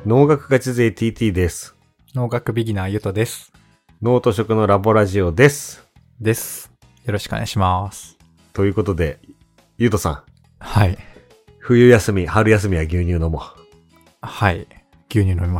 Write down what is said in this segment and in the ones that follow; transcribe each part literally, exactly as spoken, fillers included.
農学ガチ勢 ティーティー です。 農学ビギナーゆとです。 農と食のラボラジオです。 です。よろしくお願いします。 ということで、ゆとさん。 はい。 冬休み、春休みは牛乳飲もう。 はい。牛乳飲みます。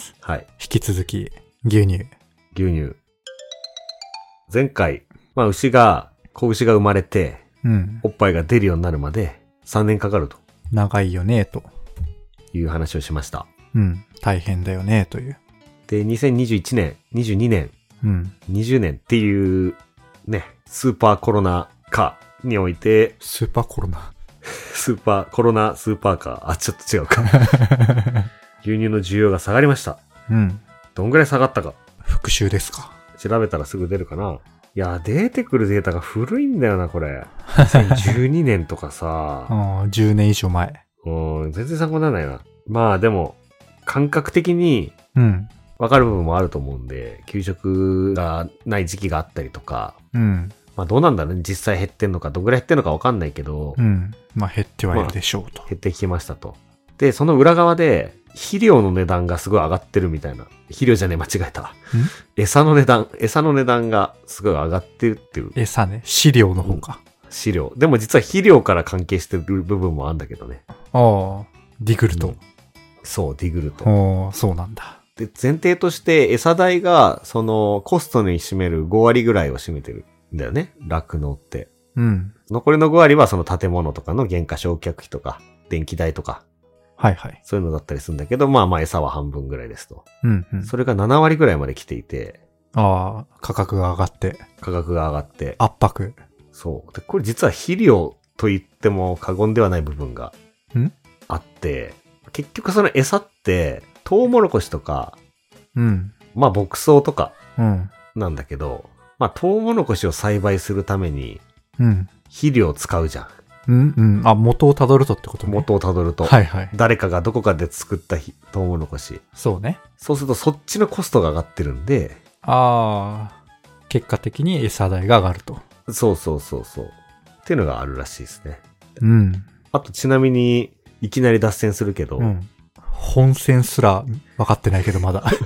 はい。 引き続き、牛乳。 牛乳。前回、まあ牛が、子牛が生まれて、 うん。 おっぱいが出るようになるまでさんねんかかると。 長いよね、という話をしました。 うん。大変だよね、という。 で、にせんにじゅういちねん、にじゅうにねん、 うん。 にじゅうねんっていう、ね、スーパーコロナ禍において、 スーパーコロナスーパー、コロナスーパーカー。あ、ちょっと違うか。牛乳の需要が下がりました。 うん。 どんぐらい下がったか。 復習ですか。 調べたらすぐ出るかな。いや、出てくるデータが古いんだよな、これ。にせんじゅうにねんとかさ。 ああ、じゅうねん以上前。 うん、全然参考にならないな。まあでも、感覚的に、 うん。 わかる部分もあると思うんで、給食がない時期があったりとか。 うん。 まあどうなんだろうね。実際減ってんのか、どんぐらい減ってんのかわかんないけど。 うん。まあ減ってはいるでしょうと。 まあ、減ってきましたと。で、その裏側で、肥料の値段がすごい上がってるみたいな。肥料じゃねえ、間違えた。餌の値段、餌の値段がすごい上がってるっていう。 餌ね。飼料の方か。 うん、飼料。でも実は肥料から関係してる部分もあるんだけどね。 ああ、ディグルト。 うん、そう、ディグルト。 おー、そうなんだ。 で、前提として餌代が、その、コストに占めるごわりぐらいを占めてるんだよね。酪農って。 うん。 残りのごわりはその建物とかの原価償却費とか、電気代とか。 はいはい。 そういうのだったりするんだけど、まあまあ餌は半分ぐらいですと。 うんうん。 それがななわりぐらいまで来ていて。 ああ、価格が上がって。 価格が上がって。 圧迫。 そう。で、これ実は肥料と言っても過言ではない部分があって、結局その餌って、トウモロコシとか、 うん。 まあ牧草とか、 うん。 なんだけど、まあトウモロコシを栽培するために、 うん。 肥料を使うじゃん。 うんうん。あ、元をたどるとってことね。 元をたどると。 はいはい。 誰かがどこかで作ったトウモロコシ。 そうね。 そうするとそっちのコストが上がってるんで。 ああ、結果的に餌代が上がると。 そうそうそうそう。っていうのがあるらしいですね。 うん。 あとちなみに、いきなり脱線するけど。 うん。本線すら分かってないけどまだ。はい。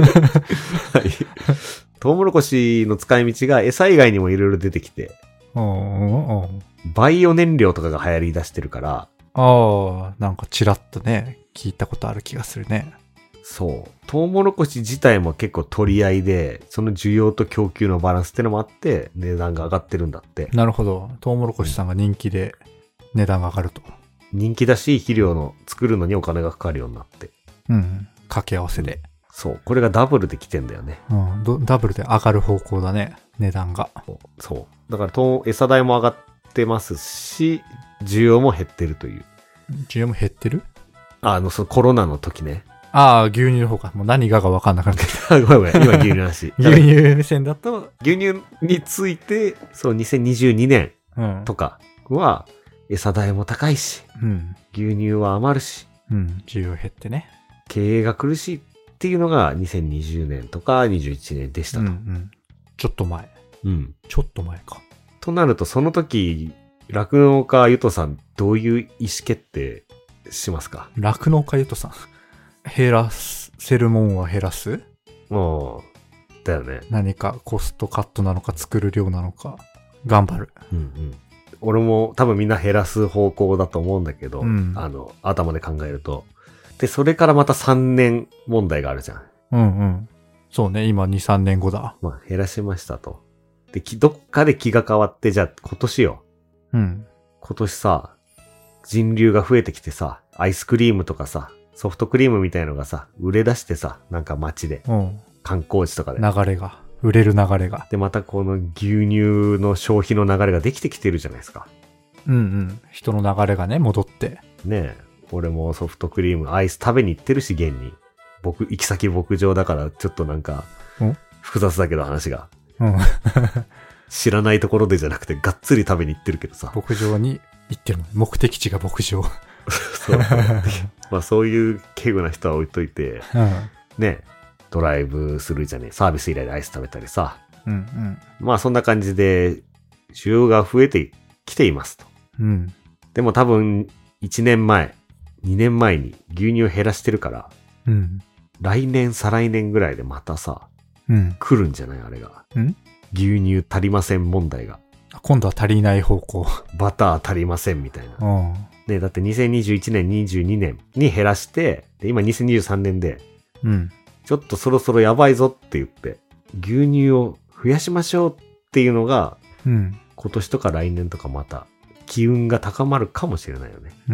トウモロコシの使い道が餌以外にもいろいろ出てきて。 うんうん。 バイオ燃料とかが流行り出してるから。 ああ、なんかちらっとね、聞いたことある気がするね。 そう。トウモロコシ自体も結構取り合いで、その需要と供給のバランスってのもあって、値段が上がってるんだって。 なるほど。トウモロコシさんが人気で値段が上がると。 人気だし、肥料の作るのにお金がかかるようになって。 うん。掛け合わせで。 そう。これがダブルで来てんだよね。 うん。ダブルで上がる方向だね。値段が。 そう。だから、餌代も上がってますし、需要も減ってるという。 需要も減ってる？ あ、あの、そのコロナの時ね。 ああ、牛乳の方か。もう何がか分かんなくなってきた。 ごめんごめん。今牛乳の話。 牛乳目線だと、 牛乳について、そう、にせんにじゅうにねんとかは、餌代も高いし、 うん、 牛乳は余るし、 うん、需要減ってね。 経営が苦しいっていうのがにせんにじゅうねんとかにじゅういちねんでしたと。 うんうん、ちょっと前。 うん。 ちょっと前か。 となると、その時、酪農家ゆとさん、どういう意思決定しますか？ 酪農家ゆとさん。減らせるもんは減らす？ もう、だよね。 何かコストカットなのか作る量なのか、頑張る。 うんうん。俺も多分みんな減らす方向だと思うんだけど、うん、あの、頭で考えると。で、それからまたさんねん問題があるじゃん。 うんうん。そうね、今に、さんねんごだ。 まあ、減らしましたと。で、どっかで気が変わって、じゃあ今年よ。 うん。 今年さ、人流が増えてきてさ、アイスクリームとかさ、ソフトクリームみたいのがさ、売れ出してさ、なんか街で。 うん。 観光地とかで。 流れが。売れる流れが。 で、またこの牛乳の消費の流れができてきてるじゃないですか。 うんうん。人の流れがね、戻って。 ねえ。俺もソフトクリーム、アイス食べに行ってるし、現に。僕、行き先牧場だから、ちょっとなんか、複雑だけど話が。 うん。 知らないところでじゃなくて、がっつり食べに行ってるけどさ。 牧場に行ってるの。目的地が牧場。 そう。まあそういう軽具な人は置いといて、 うん、 ね、ドライブするじゃねえ、サービス以来でアイス食べたりさ。 うんうん。 まあそんな感じで、需要が増えてきていますと。 うん。 でも多分、いちねんまえ、にねんまえに牛乳を減らしてるから、 うん。 来年、再来年ぐらいでまたさ、 うん。 来るんじゃないあれが。 ん牛乳足りません問題が。 今度は足りない方向。 バター足りませんみたいな。 うん。 ね、だってにせんにじゅういちねん、にじゅうにねんに減らして、で今にせんにじゅうさんねんで、 うん。 ちょっとそろそろやばいぞって言って、牛乳を増やしましょうっていうのが、 うん。 今年とか来年とかまた、機運が高まるかもしれないよね。 うん。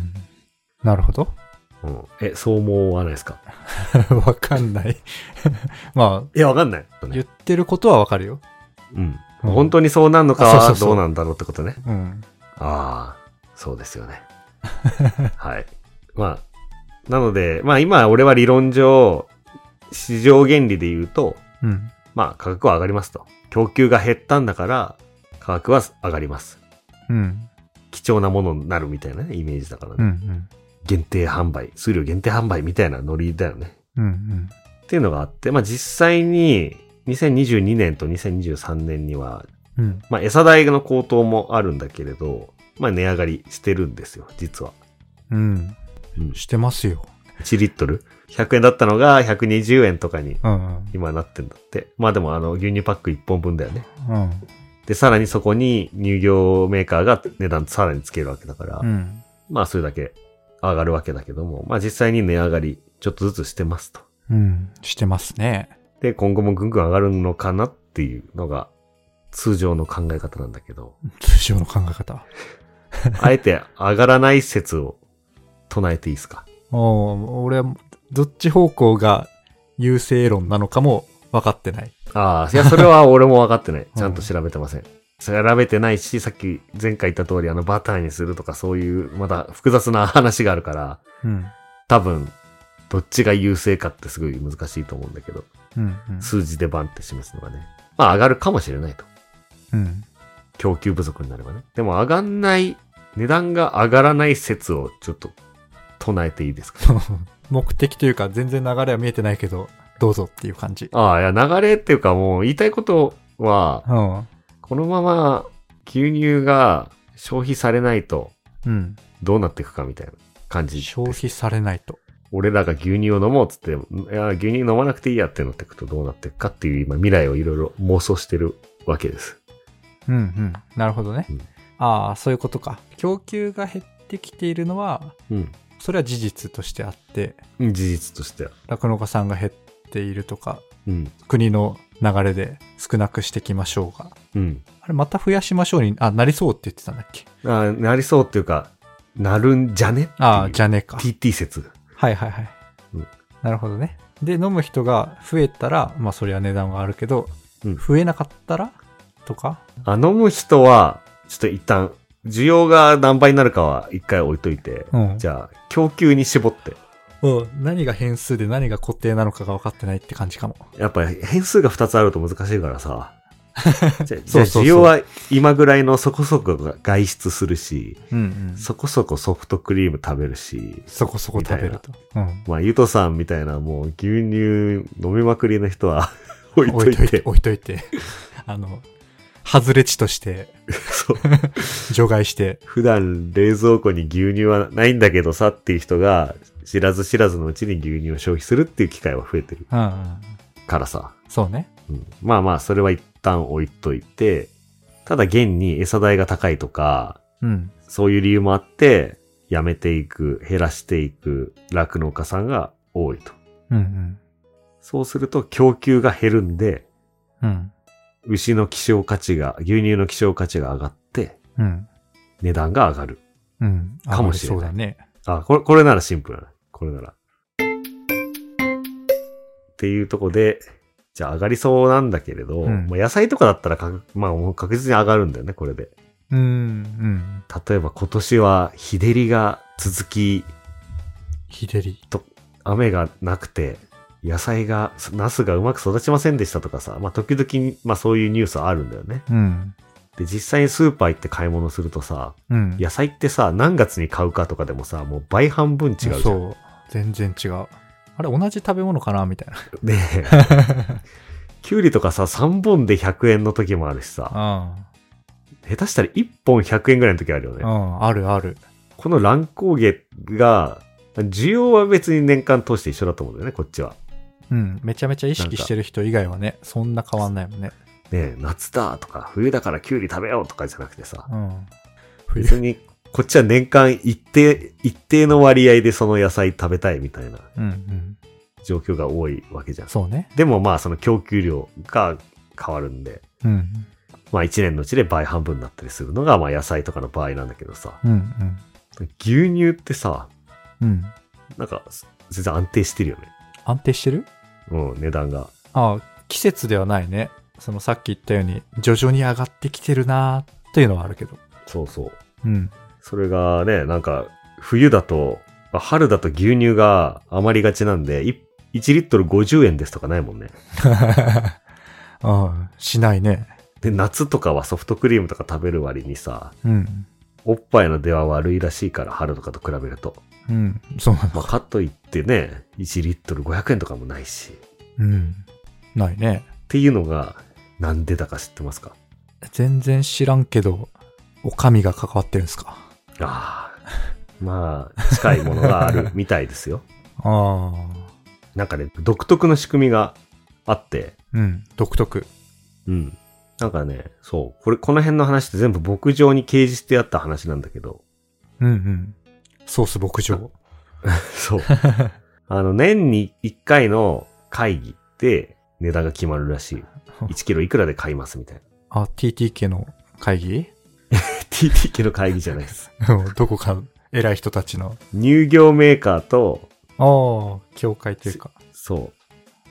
なるほど。 うん。え、そう思わないですか？ わかんない。まあ。 いや、わかんない。 言ってることはわかるよ。 うん。うん、本当にそうなんのかはどうなんだろうってことね。 うん。 ああ、そうですよね。はい。まあ、なので、まあ今俺は理論上、市場原理で言うと、 うん、 まあ価格は上がりますと。供給が減ったんだから、価格は上がります。 うん。 貴重なものになるみたいなね、イメージだからね。 うんうん、 限定販売、数量限定販売みたいなノリだよね。 うんうん、 っていうのがあって、まあ実際ににせんにじゅうにねんとにせんにじゅうさんねんには、 うん、 まあ餌代の高騰もあるんだけれど、まあ値上がりしてるんですよ、実は。 うん。うん、してますよ。 いちリットルひゃくえんだったのがひゃくにじゅうえんとかに今なってんだって。うんうん、まあでもあの牛乳パックいっぽんぶんだよね。 うん、 で、さらにそこに乳業メーカーが値段さらにつけるわけだから、 うん、 まあそれだけ上がるわけだけども、まあ実際に値上がりちょっとずつしてますと。 うん、してますね。 で、今後もぐんぐん上がるのかなっていうのが通常の考え方なんだけど。 通常の考え方。 あえて上がらない説を唱えていいですか？ お俺はどっち方向が優勢論なのかも分かってない。 ああ、いや、それは俺も分かってない。ちゃんと調べてません。調べてないし、さっき前回言った通りあのバターにするとかそういうまた複雑な話があるから、 うん、 多分どっちが優勢かってすごい難しいと思うんだけど、 うんうん、 数字でバンって示すのがね。まあ上がるかもしれないと。 うん、 供給不足になればね。でも上がんない、値段が上がらない説をちょっと唱えていいですか？ 目的というか全然流れは見えてないけど、どうぞっていう感じ。 ああ、いや流れっていうかもう言いたいことは、 うん、 このまま牛乳が消費されないと、どうなっていくかみたいな感じ、うん。 消費されないと。 俺らが牛乳を飲もうっつって、いや、牛乳飲まなくていいやってなっていくとどうなっていくかっていう今未来をいろいろ妄想してるわけです。 うんうん。なるほどね。うん、ああ、そういうことか。供給が減ってきているのは、うん、それは事実としてあって、 うん、事実としては。 酪農家さんが減っているとか、 うん、 国の流れで少なくしていきましょうが。 うん、 あれ、また増やしましょうに、あ、なりそうって言ってたんだっけ？ あ、なりそうっていうか、なるんじゃねっていう。 ああ、じゃねか。 ティーティー 説。 はいはいはい。うん、なるほどね。で、飲む人が増えたら、まあそりゃ値段はあるけど、うん、増えなかったらとかあ、飲む人は、ちょっと一旦、需要が何倍になるかは一回置いといて、うん、じゃあ、供給に絞って。 うん、何が変数で何が固定なのかが分かってないって感じかも。 やっぱり変数がふたつあると難しいからさ。じゃあ、じゃあ需要は今ぐらいのそこそこが外出するし、 うんうん、 そこそこソフトクリーム食べるし、 そこそこ食べると。 うん、まあ、ゆとさんみたいなもう牛乳飲みまくりの人は置いといて。 置いといて。あの、外れ値として、 そう除外して。 普段冷蔵庫に牛乳はないんだけどさっていう人が、知らず知らずのうちに牛乳を消費するっていう機会は増えてる。 うんうん、 からさ。 そうね、 うん。まあまあ、それは一旦置いといて、ただ現に餌代が高いとか、 うん、 そういう理由もあって、やめていく、減らしていく酪農家さんが多いと。 うんうん、 そうすると供給が減るんで、 うん、 牛の希少価値が、牛乳の希少価値が上がって、 うん、 値段が上がる。 うん、 かもしれない。 そうだね。 あ、これ、これならシンプルな。これなら。っていうとこで、じゃあ上がりそうなんだけれど、うん、まあ野菜とかだったらか、まあもう確実に上がるんだよね、これで。 うん、うん。 例えば今年は日照りが続き、 日照りと、雨がなくて、野菜が、ナスがうまく育ちませんでしたとかさ、まあ時々、まあそういうニュースはあるんだよね。 うん。 で、実際にスーパー行って買い物するとさ、うん、野菜ってさ、何月に買うかとかでもさ、もう倍半分違うじゃん。 そう。全然違う。あれ、同じ食べ物かなみたいな。 ねえ。キュウリとかさ、さんぼんでひゃくえんの時もあるしさ。 うん。 下手したらいっぽんひゃくえんぐらいの時あるよね。 うん、あるある。 この乱高下が需要は別に年間通して一緒だと思うんだよね、こっちは。 うん。めちゃめちゃ意識してる人以外はね、そんな変わんないもんね。 ねえ、夏だとか、冬だからキュウリ食べようとかじゃなくてさ。 うん。 別に、こっちは年間一定、一定の割合でその野菜食べたいみたいな状況が多いわけじゃん。 そうね。 でもまあその供給量が変わるんで、 うん。 まあ一年のうちで倍半分になったりするのがまあ野菜とかの場合なんだけどさ。 うんうん。 牛乳ってさ、 うん。 なんか全然安定してるよね。 安定してる？ うん、値段が。 ああ、季節ではないね。そのさっき言ったように徐々に上がってきてるなーというのはあるけど。 そうそう。 うん。 それがね、なんか冬だと、春だと牛乳が余りがちなんで、いちリットルごじゅうえんですとかないもんね。 ああ、しないね。 で、夏とかはソフトクリームとか食べる割にさ、 うん。 おっぱいの出は悪いらしいから、春とかと比べると。 うん。そうなんだ。 まあ、かといってね、いちリットルごひゃくえんとかもないし。 うん。ないね。 っていうのが、なんでだか知ってますか？ 全然知らんけど、お上が関わってるんですか？ ああ。まあ、近いものがあるみたいですよ。 ああ。 なんかね、独特の仕組みがあって。 うん、独特。 うん。なんかね、そう。これ、この辺の話って全部牧場に掲示してあった話なんだけど。 うんうん。ソース牧場。 そう。あの、年にいっかいの会議で値段が決まるらしい。いちキロいくらで買いますみたいな。 あ、ティーティー 家の会議？ ティーティー 家の会議じゃないです。 どこか偉い人たちの。 乳業メーカーと、 ああ、協会というか。 そう。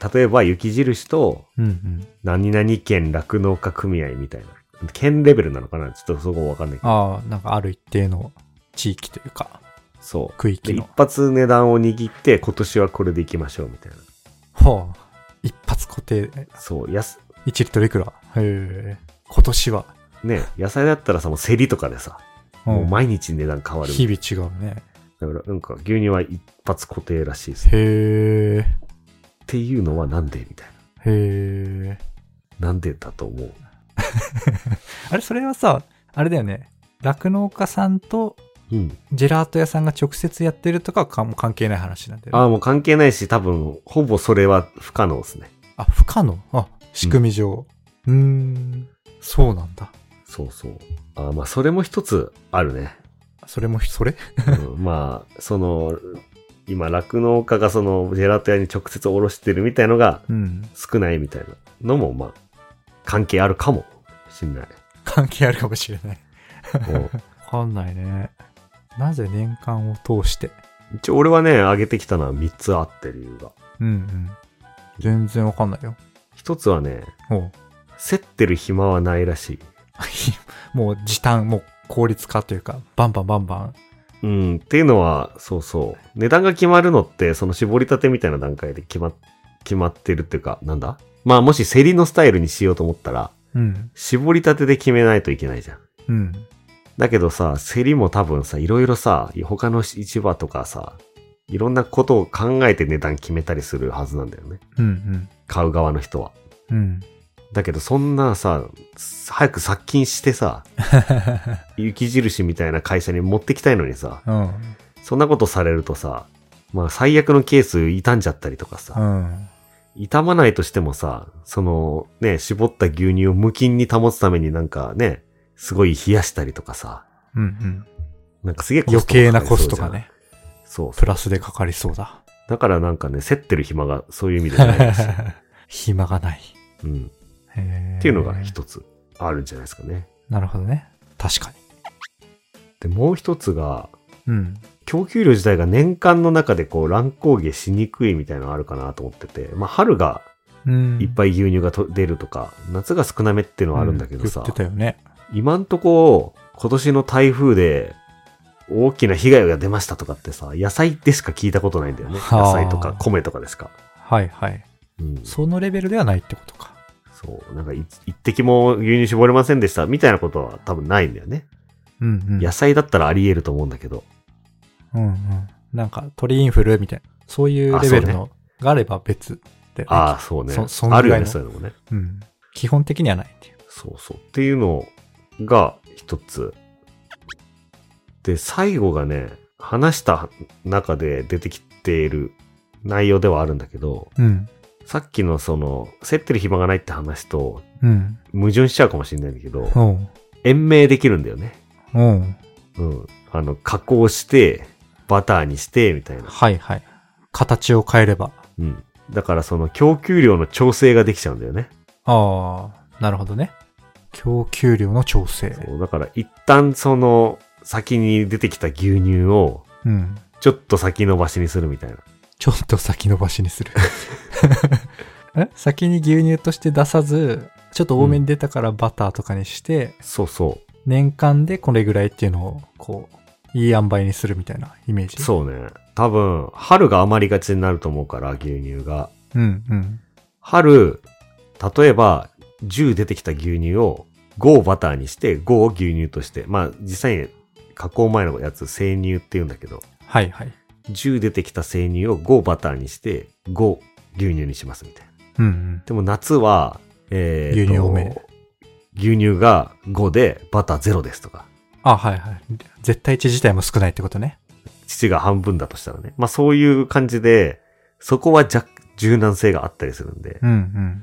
例えば、雪印と、 うんうん、 何々県酪農家組合みたいな。県レベルなのかな？ちょっとそこわかんないけど。 ああ、なんかある一定の地域というか。 そう。 区域の。 一発値段を握って、今年はこれでいきましょうみたいな。 はあ。一発固定。 そう。やす。 いちリットルいくら？へえ。今年は。 ね、野菜だったらさ、もう競りとかでさ、うん、もう毎日値段変わる。 日々違うね。 だからなんか牛乳は一発固定らしいです。 へー。 っていうのはなんでみたいな。へー。 なんでだと思う？ あれ、それはさ、あれだよね。酪農家さんと、ジェラート屋さんが直接やってるとかはもう関係ない話なんだよね。 ああ、もう関係ないし、多分、ほぼそれは不可能ですね。 あ、不可能？あ、仕組み上。うーん。そうなんだ。 そうそう。あ、まあ、それも一つあるね。 それも、それ、 うん、まあ、その、今、酪農家がその、ジェラート屋に直接おろしてるみたいのが、少ないみたいなのも、まあ、関係あるかもしんない。 関係あるかもしれない。わかんないね。なぜ年間を通して。 一応俺はね、上げてきたのはみっつあって理由が。 うんうん。全然わかんないよ。 一つはね、競ってる暇はないらしい。 もう時短、もう効率化というか、バンバンバンバン。 うん、っていうのは、そうそう。値段が決まるのって、その絞りたてみたいな段階で決ま、決まってるっていうか、なんだ？まあもし競りのスタイルにしようと思ったら、うん、絞りたてで決めないといけないじゃん。うん。だけどさ、競りも多分さ、いろいろさ、他の市場とかさ、いろんなことを考えて値段決めたりするはずなんだよね。うんうん。買う側の人は。うん。だけどそんなさ、早く殺菌してさ、雪印みたいな会社に持ってきたいのにさ、うん、そんなことされるとさ、まあ最悪のケース傷んじゃったりとかさ、うん、傷まないとしてもさ、そのね、絞った牛乳を無菌に保つためになんかね、すごい冷やしたりとかさ、うんうん、なんかすげえコスト余計なコストがね、 そうそうプラスでかかりそうだ。 だからなんかね、競ってる暇がそういう意味でないですよ。 暇がない。 うん。っていうのが一つあるんじゃないですかね。 なるほどね。確かに。 で、もう一つが、うん、供給量自体が年間の中でこう乱高下しにくいみたいなのがあるかなと思ってて、まあ春がいっぱい牛乳がと出るとか、夏が少なめっていうのはあるんだけどさ、 うん、言ってたよね。 今んとこ今年の台風で大きな被害が出ましたとかってさ、野菜でしか聞いたことないんだよね。野菜とか米とかですか。 はいはい。うん、そのレベルではないってことか。 そう。なんか一滴も牛乳絞れませんでしたみたいなことは多分ないんだよね。うんうん。野菜だったらあり得ると思うんだけど。 うんうん。なんか鳥インフルみたいな。そういうレベルのがあれば別で、ね。 ああ、そうね。そそあるよね、そういうのもね。 うん。基本的にはないっていう。 そうそう。っていうのが一つ。で、最後がね、 話した中で出てきている内容ではあるんだけど、 うん、 さっきのその、競ってる暇がないって話と、 うん、 矛盾しちゃうかもしれないんだけど、 うん、 延命できるんだよね。 うん。 うん。あの、加工して、バターにして、みたいな。 はいはい。形を変えれば。 うん。だからその供給量の調整ができちゃうんだよね。 ああ、なるほどね。供給量の調整。 そう、だから一旦その、先に出てきた牛乳を、 うん。 ちょっと先延ばしにするみたいな。 ちょっと先延ばしにする。え先に牛乳として出さず、ちょっと多めに出たからバターとかにして、うん、 そうそう。 年間でこれぐらいっていうのを、こう、いい塩梅にするみたいなイメージ。 そうね。多分、春が余りがちになると思うから、牛乳が。 うんうん。 春、例えば、じゅう出てきた牛乳をごをバターにして、ごを牛乳として、まあ、実際に加工前のやつ、生乳って言うんだけど。 はいはい。 じゅう出てきた生乳をごバターにして、ご牛乳にしますみたいな。 うんうん。 でも夏は、えー、 牛乳多め。 牛乳がごでバターゼロですとか。 あ、はいはい。絶対値自体も少ないってことね。 父が半分だとしたらね。まあそういう感じで、そこは若柔軟性があったりするんで。 うんうん。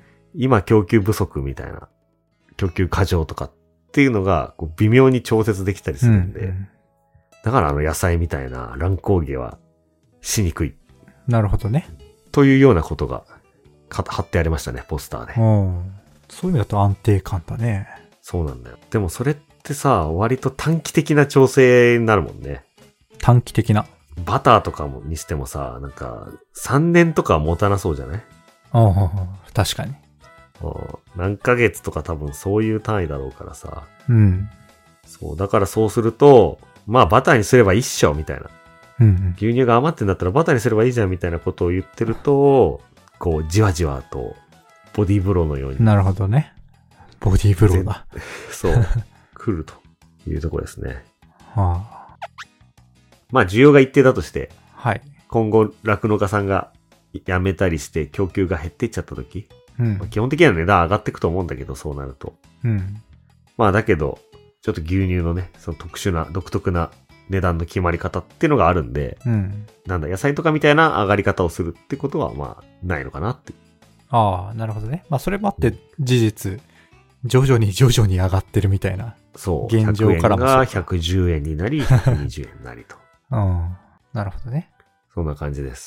今供給不足みたいな、供給過剰とかっていうのがこう微妙に調節できたりするんで。うんうん、だからあの野菜みたいな乱高下はしにくい。 なるほどね。 というようなことが貼ってありましたね、ポスターで。 うんそういう意味だと安定感だね。 そうなんだよ。でもそれってさ、割と短期的な調整になるもんね。 短期的な。 バターとかもにしてもさ、なんかさんねんとかは持たなそうじゃない？ ああ、確かに。 何ヶ月とか多分そういう単位だろうからさ。 うん。 そう、だからそうすると、まあバターにすればいいっしょ、みたいな。 うん、うん。 牛乳が余ってんだったらバターにすればいいじゃん、みたいなことを言ってると、こう、じわじわと、ボディーブローのように。 なるほどね。ボディーブローだ。 そう。来るというところですね。 はあ。 まあ、需要が一定だとして、 はい。 今後、酪農家さんが辞めたりして供給が減っていっちゃった時、 うんまあ、基本的には値段上がっていくと思うんだけど、そうなると。 うん。 まあ、だけど、ちょっと牛乳のね、その特殊な、独特な値段の決まり方っていうのがあるんで、 うん。 なんだ、野菜とかみたいな上がり方をするってことは、まあ、ないのかなって。 ああ、なるほどね。まあ、それもあって、事実、徐々に徐々に上がってるみたいな。 そう。 現状からもひゃくえんがひゃくじゅうえんになり、ひゃくにじゅうえんになりと。 うん。なるほどね。 そんな感じです。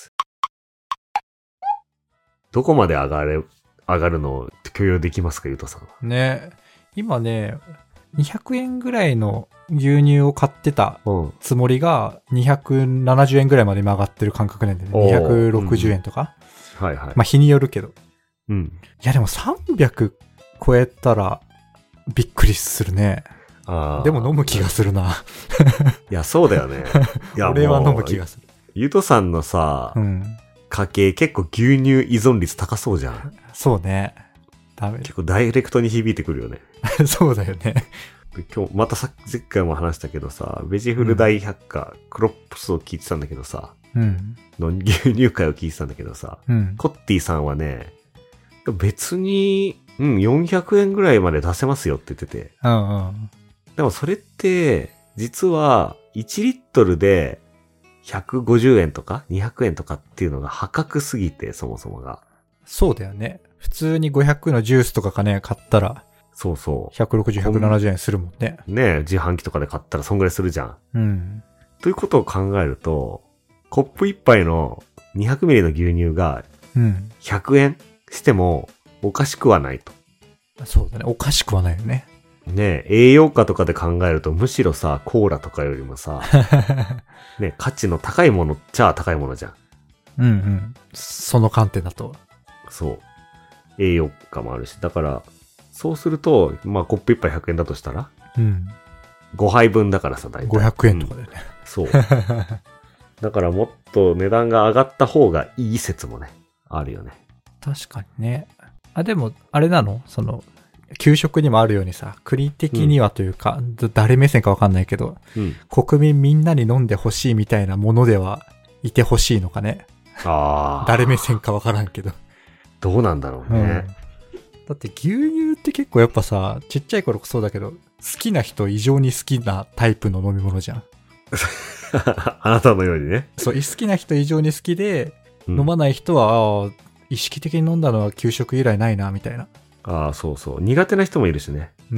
どこまで上がれ、上がるのを許容できますか、ゆうとさんは。 ね。今ね、にひゃくえんぐらいの牛乳を買ってたつもりが、にひゃくななじゅうえんぐらいまで今上がってる感覚なんでね。にひゃくろくじゅうえんとか。 うん、はいはい。 まあ日によるけど。 うん。 いやでもさんびゃく超えたらびっくりするね。 あでも飲む気がするな。 いや、そうだよね。いや、 俺は飲む気がする。 ゆとさんのさ、 うん、 家計結構牛乳依存率高そうじゃん。 そうね。ダメ。 結構ダイレクトに響いてくるよね。 そうだよね。 今日、またさ前回も話したけどさ、ベジフル大百科、うん、クロップスを聞いてたんだけどさ、 うん、 の牛乳会を聞いてたんだけどさ、 うん、 コッティさんはね、別に、うん、よんひゃくえんぐらいまで出せますよって言ってて。 うんうん。 でもそれって、実はいちリットルでひゃくごじゅうえんとかにひゃくえんとかっていうのが破格すぎて、そもそもが。 そうだよね。普通にごひゃくのジュースとかかね、買ったら。 そうそう。 ひゃくろくじゅう、ひゃくななじゅうえんするもんね。 ねえ、自販機とかで買ったらそんぐらいするじゃん。 うん。 ということを考えると、コップ一杯のにひゃくミリの牛乳がひゃくえんしてもおかしくはないと。 うん、そうだね。おかしくはないよね。 ねえ、栄養価とかで考えるとむしろさ、コーラとかよりもさ、ね、価値の高いものっちゃ高いものじゃん。 うんうん。その観点だと。 そう。栄養価もあるし。だから、そうすると、まあコップ一杯ひゃくえんだとしたら、 うん。 ごはいぶんだからさ、大体。 ごひゃくえんとかだよね。 うん、そう。だからもっと値段が上がった方がいい説もね、あるよね。 確かにね。あ、でも、あれなのその、給食にもあるようにさ、国的にはというか、うん、誰目線かわかんないけど、うん、国民みんなに飲んでほしいみたいなものではいてほしいのかね。 ああ。 誰目線かわからんけど。 どうなんだろうね、うん。 だって牛乳って結構やっぱさ、ちっちゃい頃そうだけど、好きな人異常に好きなタイプの飲み物じゃん。 あなたのようにね。 そう、好きな人以上に好きで、うん、飲まない人は、意識的に飲んだのは給食以来ないな、みたいな。 ああ、そうそう。苦手な人もいるしね。 うん。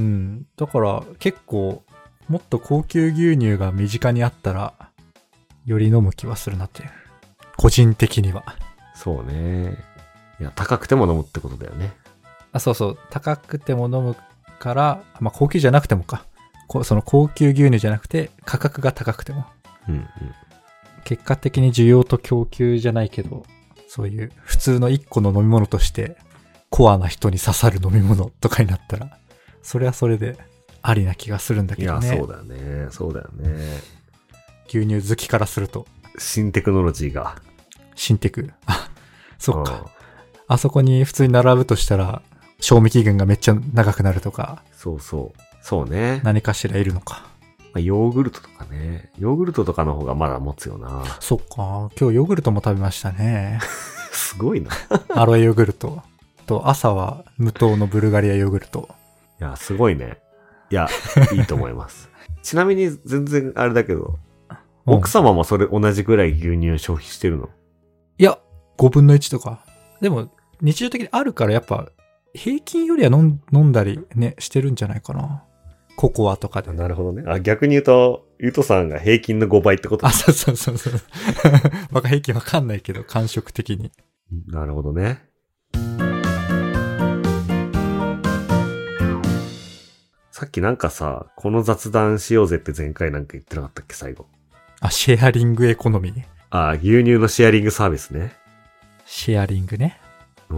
だから結構、もっと高級牛乳が身近にあったら、より飲む気はするなっていう。個人的には。 そうね。いや、高くても飲むってことだよね。 あ、そうそう。高くても飲むから、まあ高級じゃなくてもか。こその高級牛乳じゃなくて、価格が高くても。うんうん。結果的に需要と供給じゃないけど、そういう普通の一個の飲み物として、コアな人に刺さる飲み物とかになったら、それはそれでありな気がするんだけどね。 いや、そうだよね。そうだよね。 牛乳好きからすると。 新テクノロジーが。 新テク。あ、そっか。あそこに普通に並ぶとしたら、賞味期限がめっちゃ長くなるとか。 そうそう。そうね。 何かしらいるのか。 まあ、ヨーグルトとかね。ヨーグルトとかの方がまだ持つよな。 そっか。今日ヨーグルトも食べましたね。 すごいな。 アロエヨーグルト。と、朝は無糖のブルガリアヨーグルト。 いや、すごいね。いや、いいと思います。ちなみに全然あれだけど、うん、奥様もそれ同じぐらい牛乳消費してるの？ いや、ごぶんのいちとか。でも、日常的にあるからやっぱ、平均よりは飲ん、飲んだりね、してるんじゃないかな。ココアとかで。 なるほどね。あ、逆に言うと、ゆとさんが平均のごばいってこと？ あ、そうそうそうそう。まあ平均わかんないけど、感触的に。 なるほどね。さっきなんかさ、この雑談しようぜって前回なんか言ってなかったっけ、最後。 あ、シェアリングエコノミー。 あ、牛乳のシェアリングサービスね。 シェアリングね。 うん。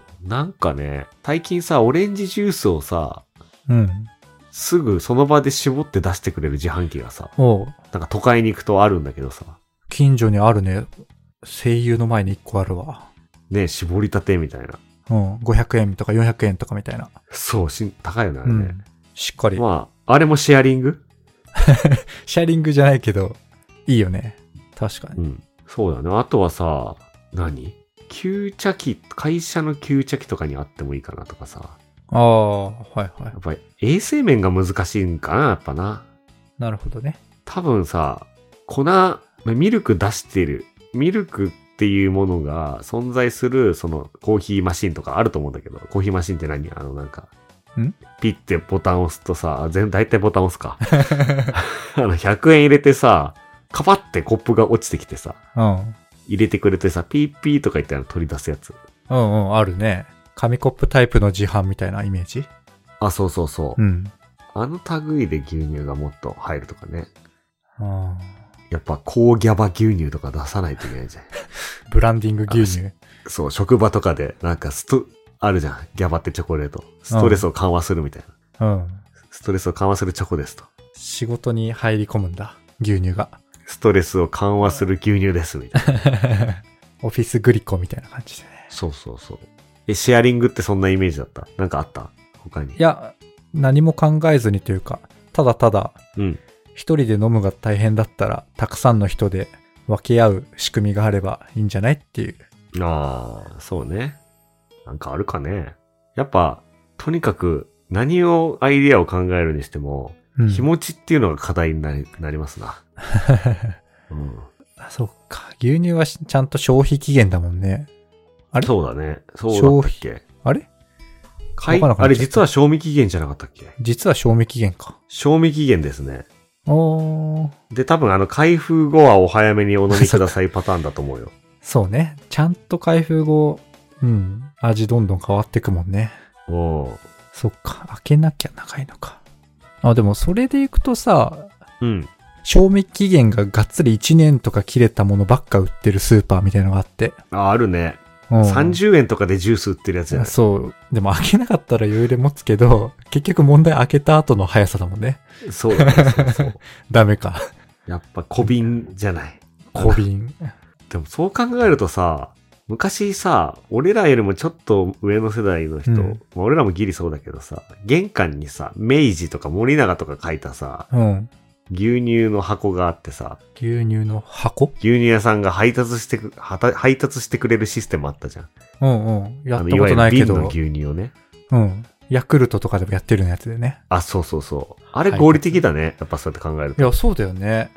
なんかね、最近さ、オレンジジュースをさ、 うん。 すぐその場で絞って出してくれる自販機がさ、 おう。 なんか都会に行くとあるんだけどさ。 近所にあるね。声優の前にいっこあるわ。 ね、絞りたてみたいな。 うん。ごひゃくえんとかよんひゃくえんとかみたいな。 そう、し高いよね、あれね。うんしっかり。 まあ、あれもシェアリングシェアリングじゃないけど、いいよね。確かに。 うん。そうだね。あとはさ、何？吸茶機、会社の吸茶機とかにあってもいいかなとかさ。 ああ、はいはい。 やっぱり衛生面が難しいんかな、やっぱな。 なるほどね。 多分さ、粉、ミルク出してる。ミルクっていうものが存在する、そのコーヒーマシンとかあると思うんだけど、コーヒーマシンって何？あのなんか、 んピッてボタン押すとさ、全、大体ボタン押すか。あの、ひゃくえん入れてさ、カパってコップが落ちてきてさ、 うん。 入れてくれてさ、ピーピーとか言って取り出すやつ。 うんうん、あるね。紙コップタイプの自販みたいなイメージ？ あ、そうそうそう。 うん。 あの類で牛乳がもっと入るとかね。 うん。 やっぱ高ギャバ牛乳とか出さないといけないじゃん。 ブランディング牛乳。 そう、職場とかでなんかスト、あるじゃん。ギャバってチョコレート。ストレスを緩和するみたいな。 うん。 ストレスを緩和するチョコですと。 仕事に入り込むんだ。牛乳が。 ストレスを緩和する牛乳ですみたいな。 オフィスグリコみたいな感じでね。 そうそうそう。え、シェアリングってそんなイメージだった？なんかあった？他に。 いや、何も考えずにというか、ただただ、 うん。 一人で飲むが大変だったら、たくさんの人で分け合う仕組みがあればいいんじゃないっていう。 ああ、そうね。なんかあるかね。やっぱ、とにかく何をアイディアを考えるにしても、うん、日持ちっていうのが課題になり、なりますな。うん、 あ、そっか。牛乳はちゃんと消費期限だもんね。あれ？ そうだね。そうだったっけ？ あれ？ あれ実は賞味期限じゃなかったっけ？ 実は賞味期限か。 賞味期限ですね。 おー。 で、多分あの開封後はお早めにお飲みくださいパターンだと思うよ。 そうね。ちゃんと開封後、うん。味どんどん変わってくもんね。 おー。 そっか。開けなきゃ長いのか。あ、でもそれでいくとさ、 うん。 賞味期限ががっつりいちねんとか切れたものばっか売ってるスーパーみたいなのがあって。 あ、あるね。 うん、 さんじゅうえんとかでジュース売ってるやつじゃない？ そう。でも開けなかったら余裕で持つけど、結局問題開けた後の速さだもんね。 そうだね。そうそうダメか。 やっぱ小瓶じゃない。 小瓶。 でもそう考えるとさ、昔さ、俺らよりもちょっと上の世代の人、うん、まあ、俺らもギリそうだけどさ、玄関にさ、明治とか森永とか書いたさ、 うん、 牛乳の箱があってさ、 牛乳の箱？ 牛乳屋さんが配達してく、配達してくれるシステムあったじゃん。 うんうん。やったことないけど。 いわゆる瓶の牛乳をね。 うん。ヤクルトとかでもやってるやつでね。 あ、そうそうそう。あれ合理的だね。やっぱそうやって考えると。 いや、そうだよね。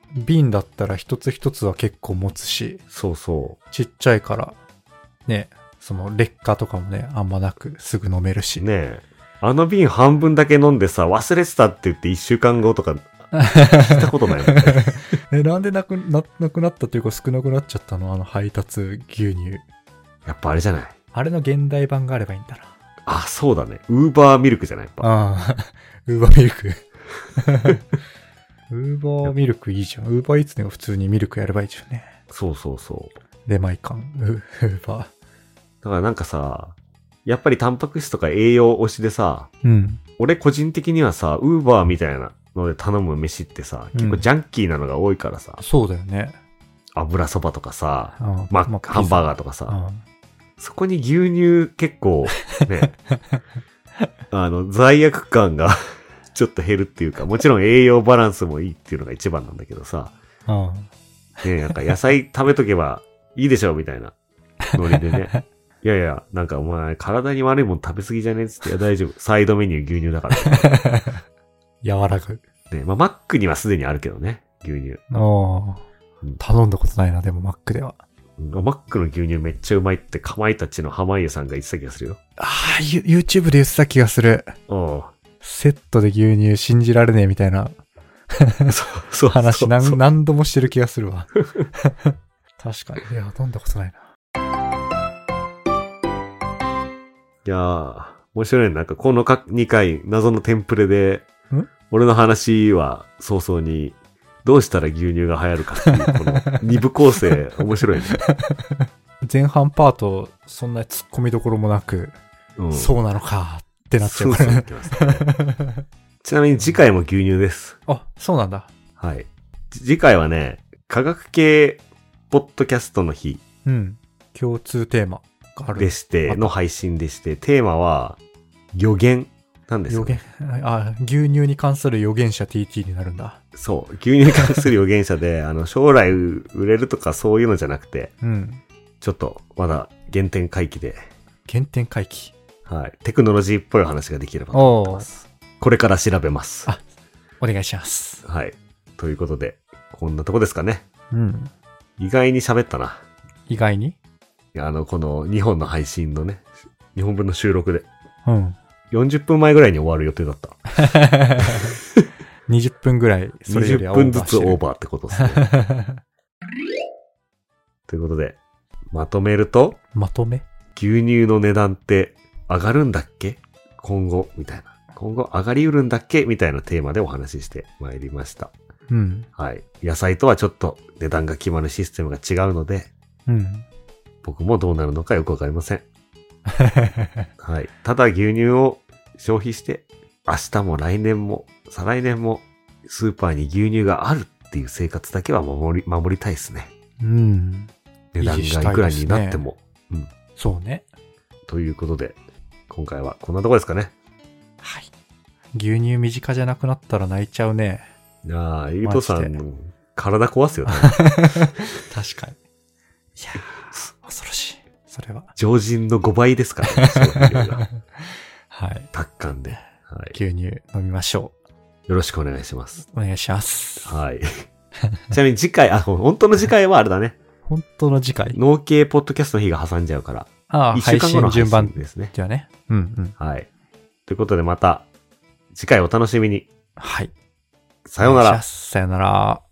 瓶だったら一つ一つは結構持つし。 そうそう。 ちっちゃいから、ね、その劣化とかもね、あんまなくすぐ飲めるし。 ねえ。あの瓶半分だけ飲んでさ、忘れてたって言って一週間後とか、聞いたことないもんね。 え、なんでなくな、なくなったというか少なくなっちゃったのあの配達牛乳。 やっぱあれじゃない。 あれの現代版があればいいんだな。 あ、そうだね。ウーバーミルクじゃないやっぱ。 ああ、ウーバーミルク。ウーバーミルクいいじゃん。ウーバーイーツでも普通にミルクやればいいじゃんね。 そうそうそう。 出前館、ウーバー。 だからなんかさ、やっぱりタンパク質とか栄養推しでさ、 うん。 俺個人的にはさ、ウーバーみたいなので頼む飯ってさ、結構ジャンキーなのが多いからさ。 うん、そうだよね。 油そばとかさ、 うん、 マック、ハンバーガーとかさ、うん、そこに牛乳結構ね、あの、罪悪感がちょっと減るっていうか、もちろん栄養バランスもいいっていうのが一番なんだけどさ、 うん、 ね、なんか野菜食べとけばいいでしょみたいなノリでね。いやいや、なんかお前体に悪いもん食べ過ぎじゃねえっつって、いや大丈夫。サイドメニュー牛乳だから。 柔らかい。 ね、まあマックにはすでにあるけどね、牛乳。 ああ、うん。頼んだことないな、でもマックでは。 マックの牛乳めっちゃうまいってかまいたちの濱家さんが言ってた気がするよ。 ああ、YouTube で言ってた気がする。 おう。 セットで牛乳信じられねえみたいなそうそう話何何度もしてる気がするわ。確かに。いや、飲んだことないな。 いやー、面白いね。なんかこのにかい謎のテンプレで、俺の話は早々にどうしたら牛乳が流行るかっていう、この二部構成、面白いね。 前半パート、そんな突っ込みどころもなく、うん、そうなのかってなっちゃうからね。 ちなみに次回も牛乳です。 あ、そうなんだ。 はい。次回はね、科学系ポッドキャストの日。 うん。共通テーマがある。 でして、の配信でして、テーマは、予言なんですよ、ね。 予言。あ、牛乳に関する予言者 ティーティー になるんだ。 そう。牛乳に関する予言者で、あの、将来売れるとかそういうのじゃなくて、 うん。 ちょっと、まだ原点回帰で。 原点回帰。 はい。テクノロジーっぽい話ができればと思ってます。これから調べます。 あ、お願いします。 はい。ということで、こんなとこですかね。 うん。 意外に喋ったな。 意外に？ いや、あの、このにほんの配信のね、にほんぶんの収録で。 うん。 よんじゅっぷんまえぐらいに終わる予定だった。 にじゅっぷんぐらい、 それよりはオーバーしてる。にじゅっぷんずつオーバーってことですね。ということで、まとめると、 まとめ？ 牛乳の値段って上がるんだっけ？今後、みたいな。今後上がりうるんだっけみたいなテーマでお話ししてまいりました。 うん。 はい。野菜とはちょっと値段が決まるシステムが違うので、 うん。 僕もどうなるのかよくわかりません。はい。ただ牛乳を消費して、明日も来年も再来年もスーパーに牛乳があるっていう生活だけは守り、守りたいですね。 うん。 値段がいくらになっても。 うん。そうね。 ということで、今回はこんなとこですかね。 はい。牛乳身近じゃなくなったら泣いちゃうね。 ああ、ゆうとさん、体壊すよね。 確かに。いやー、恐ろしい。それは。 常人のごばいですからね、消費量が。 はい。 達観で、はい。 牛乳飲みましょう。よろしくお願いします。 お願いします。 はい。ちなみに次回、あ、本当の次回はあれだね。 本当の次回農系ポッドキャストの日が挟んじゃうから。 ああ、 いっしゅうかんごの配信順番ですね。 じゃあね。うんうん。 はい。ということでまた、次回お楽しみに。 はい。 さようなら。 さようなら。